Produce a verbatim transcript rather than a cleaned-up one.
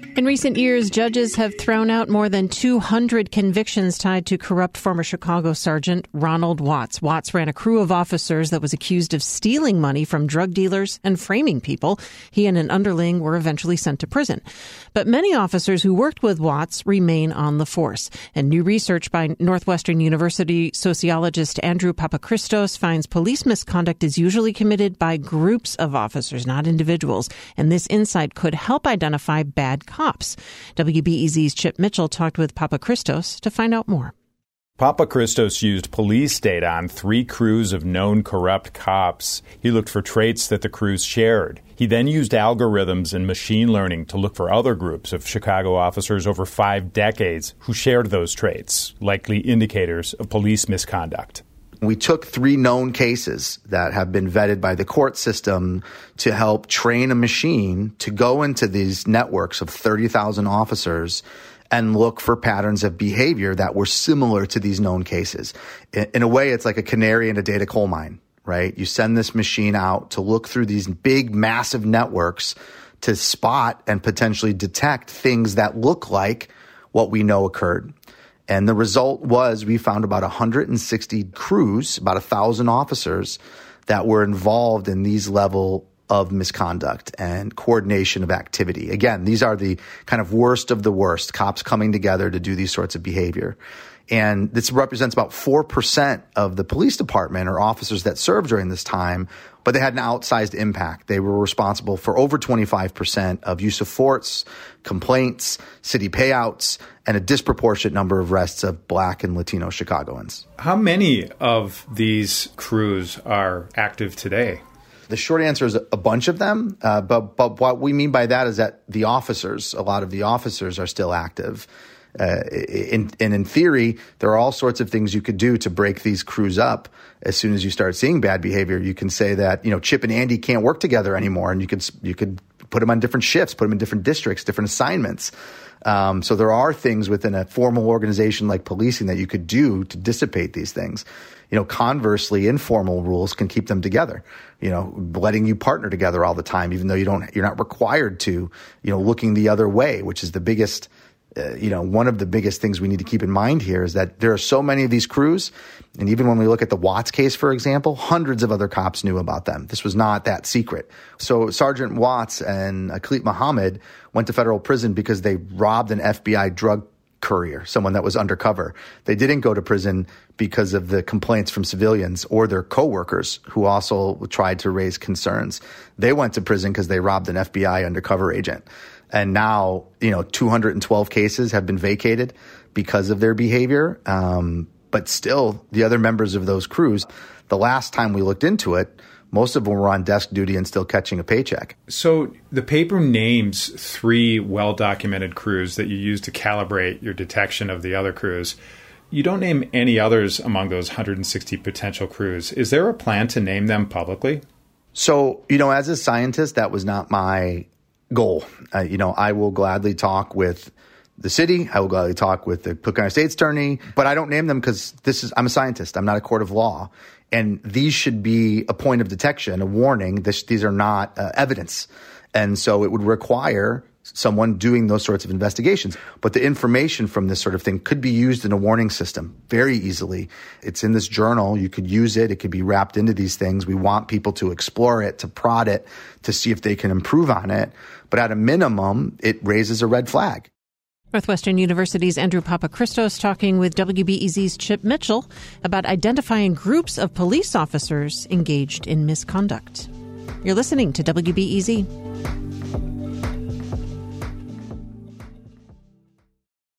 In recent years, judges have thrown out more than two hundred convictions tied to corrupt former Chicago Sergeant Ronald Watts. Watts ran a crew of officers that was accused of stealing money from drug dealers and framing people. He and an underling were eventually sent to prison. But many officers who worked with Watts remain on the force. And new research by Northwestern University sociologist Andrew Papachristos finds police misconduct is usually committed by groups of officers, not individuals. And this insight could help identify bad cops. W B E Z's Chip Mitchell talked with Papachristos to find out more. Papachristos used police data on three crews of known corrupt cops. He looked for traits that the crews shared. He then used algorithms and machine learning to look for other groups of Chicago officers over five decades who shared those traits, likely indicators of police misconduct. We took three known cases that have been vetted by the court system to help train a machine to go into these networks of thirty thousand officers and look for patterns of behavior that were similar to these known cases. In a way, it's like a canary in a data coal mine, right? You send this machine out to look through these big, massive networks to spot and potentially detect things that look like what we know occurred. And the result was we found about one hundred sixty crews, about one thousand officers that were involved in these level of misconduct and coordination of activity. Again, these are the kind of worst of the worst, cops coming together to do these sorts of behavior. And this represents about four percent of the police department or officers that served during this time, but they had an outsized impact. They were responsible for over twenty-five percent of use of force, complaints, city payouts, and a disproportionate number of arrests of Black and Latino Chicagoans. How many of these crews are active today? The short answer is a bunch of them, uh, but, but what we mean by that is that the officers, a lot of the officers are still active. Uh, in, and in theory, there are all sorts of things you could do to break these crews up. As soon as you start seeing bad behavior, you can say that, you know, Chip and Andy can't work together anymore, and you could you could put them on different shifts, put them in different districts, different assignments. Um, so there are things within a formal organization like policing that you could do to dissipate these things. You know, conversely, informal rules can keep them together. You know, letting you partner together all the time, even though you don't, you're not required to. You know, looking the other way, which is the biggest. Uh, you know, one of the biggest things we need to keep in mind here is that there are so many of these crews. And even when we look at the Watts case, for example, hundreds of other cops knew about them. This was not that secret. So Sergeant Watts and Khalid Muhammad went to federal prison because they robbed an F B I drug courier, someone that was undercover. They didn't go to prison because of the complaints from civilians or their coworkers who also tried to raise concerns. They went to prison because they robbed an F B I undercover agent. And now, you know, two hundred twelve cases have been vacated because of their behavior. Um, but still, the other members of those crews, the last time we looked into it, most of them were on desk duty and still catching a paycheck. So the paper names three well-documented crews that you use to calibrate your detection of the other crews. You don't name any others among those one hundred sixty potential crews. Is there a plan to name them publicly? So, you know, as a scientist, that was not my goal. Uh, you know, I will gladly talk with the city. I will gladly talk with the Cook County State's Attorney, but I don't name them because this is, I'm a scientist. I'm not a court of law. And these should be a point of detection, a warning. This, these are not uh, evidence. And so it would require someone doing those sorts of investigations. But the information from this sort of thing could be used in a warning system very easily. It's in this journal. You could use it. It could be wrapped into these things. We want people to explore it, to prod it, to see if they can improve on it. But at a minimum, it raises a red flag. Northwestern University's Andrew Papachristos talking with W B E Z's Chip Mitchell about identifying groups of police officers engaged in misconduct. You're listening to W B E Z.